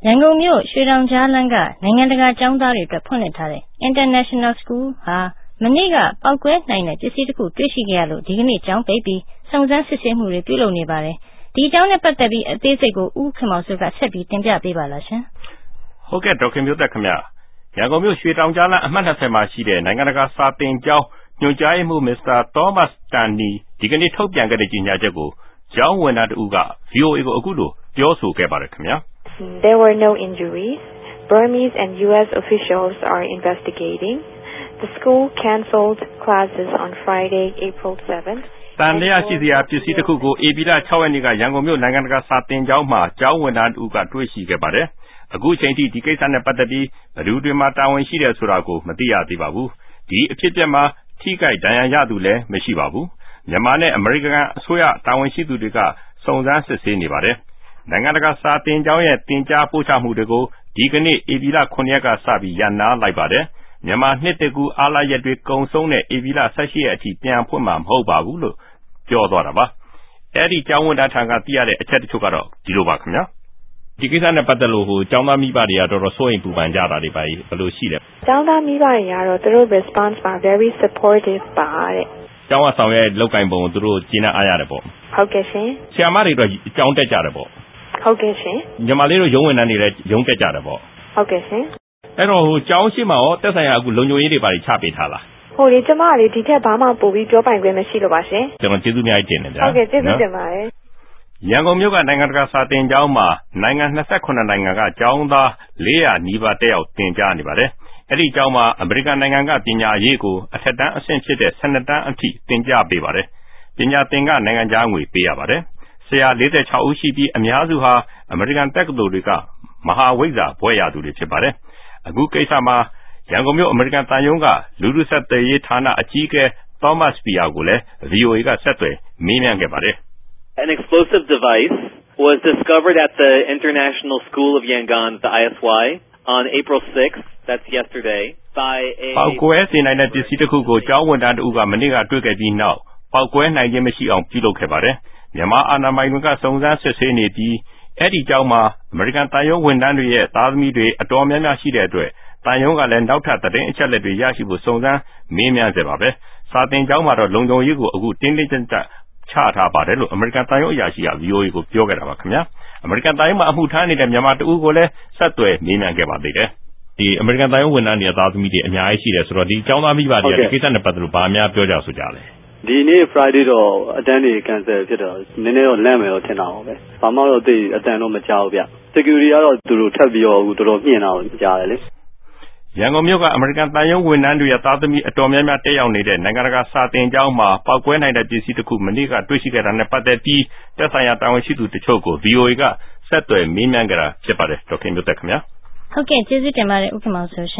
ရန်ကုန်မြို့ရွှေတောင်ကြားလမ်းကနိုင်ငံတကာကျောင်းသားတွေအတွက်ဖွင့်လှစ်ထားတဲ့ International School ဟာမနေ့ကပောက်ကွဲနိုင်တဲ့ပစ္စည်းတစ်ခုတွေ့ရှိခဲ့ရလို့ဒီကနေ့ကျောင်းပိတ်ပြီးစုံစမ်းစစ်ဆေးမှုတွေပြုလုပ်နေပါတယ်။ဒီအကြောင်းနဲ့ပတ်သက်ပြီးအသေးစိတ်ကိုဦးခင်မောင်စိုးကဆက်ပြီးတင်ပြပေးပါလားရှင်။ဟုတ်ကဲ့ဒေါက်ခင်မျိုးသက်ခင်ဗျာ။ရန်ကုန်မြို့ရွှေတောင်ကြားလမ်းအမှတ်20မှာရှိတဲ့နိုင်ငံတကာစာသင်ကျောင်းညွှန်ကြားရေးမှူး Mr. Thomas Tani ဒီကနေ့ထုတ်ပြန်ခဲ့တဲ့ကြေညာချက်ကိုကျောင်းဝန်ထမ်းတဦးက VOA ကိုအခုလိုပြောဆိုခဲ့ပါတယ်ခင်ဗျာ။ There were no injuries. Burmese and U.S. officials are investigating. The school cancelled classes on Friday, April 7th. တန်တရားရှိစရာပစ္စည်းတစ်ခုကိုဧပြီလ6ရက်နေ့ကရန်ကုန်မြို့နိုင်ငံတကာစာသင်ကျောင်းမှာကျောင်းဝန်ထမ်းတဦးကတွေ့ရှိခဲ့ပါတယ်။အခုချိန်ထိဒီကိစ္စနဲ့ပတ်သက်ပြီးဘယ်သူတွေမှတာဝန်ရှိတယ်ဆိုတာကိုမသိရသေးပါဘူး။ဒီအဖြစ်အပျက်မှာထိခိုက်ဒဏ်ရာရသူလည်းမရှိပါဘူး။မြန်မာနဲ့အမေရိကန်အစိုးရတာဝန်ရှိသူတွေကစုံစမ်းစစ်ဆေးနေပါတယ်။နိုင်ငံတကာစာသင်ကျောင်းရဲ့တင်ကြားပို့ချမှုတွေကိုဒီကနေ့ဧပြီလ9ရက်ကစပြီးရန်နာလိုက်ပါတယ်။မြန်မာနှစ်တကူအားလရက်တွေကုံဆုံးတဲ့ဧပြီလ18ရက်အထိပြန်ဖွင့်မှာမဟုတ်ပါဘူးလို့ပြောသွားတာပါ။အဲဒီကျောင်းဝန်ထမ်းထံကသိရတဲ့အချက်တချို့ကတော့ဒီလိုပါခင်ဗျာ။ဒီကိစ္စနဲ့ပတ်သက်လို့ကျောင်းသားမိဘတွေကတော်တော်စိုးရိမ်ပူပန်ကြတာတွေပါဘယ်လိုရှိလဲ။ကျောင်းသားမိဘတွေကတော့သူတို့ response မှာ very supportive ပါတဲ့။ကျောင်းကဆောင်ရွက်လောက်ကင်ပုံကိုသူတို့ကျေနပ်အားရတယ်ပေါ့။ဟုတ်ကဲ့ရှင်။ဆရာမတွေတော့ကျောင်းတက်ကြတယ်ပေါ့။ဟုတ်ကဲ့ရှင်။ညီမလေးတို့ရုံးဝန်ထမ်းတွေလည်းရုံးတက်ကြတယ်ပေါ့။ဟုတ်ကဲ့ရှင်။အဲ့တော့ကျောင်းရှိမှာရောတက်ဆိုင်ရာအခုလုံခြုံရေးတွေပါချပေးထားလား။ကျမလေးဒီထက်ဘာမှပို့ပြီးပြောပိုင်ခွင့်မရှိလို့ပါရှင်။ကျွန်တော်ကျေးဇူးများကြီးတင်တယ်ဗျာ။ဟုတ်ကဲ့ကျေးဇူးတင်ပါတယ်။ရန်ကုန်မြို့ကနိုင်ငံတကာစာသင်ကျောင်းမှာနိုင်ငံ28နိုင်ငံကကျောင်းသား400နီးပါးတက်ရောက်သင်ကြားနေပါတယ်။အဲ့ဒီကျောင်းမှာအမေရိကန်နိုင်ငံကပညာရေးကိုအထက်တန်းအဆင့်ဖြစ်တဲ့12တန်းအထိသင်ကြားပေးပါတယ်။ပညာသင်ကနိုင်ငံခြားငွေပေးရပါတယ်။ဆရာ46ဦးရှိပြီးအများစုဟာအမေရိကန်တက္ကသိုလ်တွေကမဟာဝိဇ္ဇာဘွဲ့ရသူတွေဖြစ်ပါတယ်။အခုကိစ္စမှာရန်ကုန်မြို့အမေရိကန်တန်ယုံကလူထုဆက်သွယ်ရေးဌာနအကြီးအကဲ Thomas Spear ကိုလည်း VOA ကဆက်သွယ်မေးမြန်းခဲ့ပါတယ်။ An explosive device was discovered at the International School of Yangon, the ISY, on April 6th, that's yesterday, by a ပေါက်ကွဲစေနိုင်တဲ့ပစ္စည်းတစ်ခုကိုကျောင်းဝန်ထမ်းတဦးကမနေ့ကတွေ့ခဲ့ပြီးနောက်ပေါက်ကွဲနိုင်ခြင်းမရှိအောင်ပြုလုပ်ခဲ့ပါတယ်။မြန်မာအာဏာပိုင်တွေကစုံစမ်းစစ်ဆေးနေပြီးအဲ့ဒီကျောင်းမှာအမေရိကန်တန်ယုံဝန်ထမ်းတွေရဲ့သားသမီးတွေအတော်များများရှိတဲ့အတွက်တန်ယုံကလည်းနောက်ထပ်သတင်းအချက်အလက်တွေရရှိဖို့စုံစမ်းမေးမြန်းစေပါပဲ။စာသင်ကျောင်းမှာတော့လုံခြုံရေးကိုအခုတင်းတင်းကျပ်ကျပ်ချထားပါတယ်လို့အမေရိကန်တန်ယုံအရာရှိက VOA ကိုပြောခဲ့တာပါခင်ဗျာ။အမေရိကန်တန်ယုံမှာအမှုထမ်းနေတဲ့မြန်မာတဦးကိုလည်းဆက်သွယ်မေးမြန်းခဲ့ပါသေးတယ်။ဒီအမေရိကန်တန်ယုံဝန်ထမ်းတွေသားသမီးတွေအများကြီးရှိတယ်ဆိုတော့ဒီကျောင်းသားမိဘတွေကဒီကိစ္စနဲ့ပတ်သက်လို့ဘာများပြောကြဆိုကြလဲ။ဒီနေ့ Friday တော့အတန်းတွေ cancel ဖြစ်တော့နည်းနည်းတော့လန့်မယ်တော့ထင်တာပါပဲ။ဘာမှတော့သိအတန်းတော့မကြောက်ဗျ။ security ကတော့သူတို့ထပ်ပြီးတော့တော်တော်မြင့်တာကိုကြားတယ်လေ။ရန်ကုန်မြို့ကအမေရိကန်တန်ယုံဝန်ထမ်းတွေရဲ့သားသမီးအတော်များများတက်ရောက်နေတဲ့နိုင်ငံတကာစာသင်ကျောင်းမှာပောက်ကွဲနိုင်တဲ့ပစ္စည်းတစ်ခုမနေ့ကတွေ့ရှိခဲ့တာနဲ့ပတ်သက်ပြီးတက်ဆိုင်ရာတာဝန်ရှိသူတချို့ကို VOA ကဆက်သွယ်မေးမြန်းကြတာဖြစ်ပါတယ်ဒေါက်ခင်မျိုးသက်ခင်ဗျာဟုတ်ကဲ့ကျေးဇူးတင်ပါတယ်ဦးခင်မောင်ဆိုရှ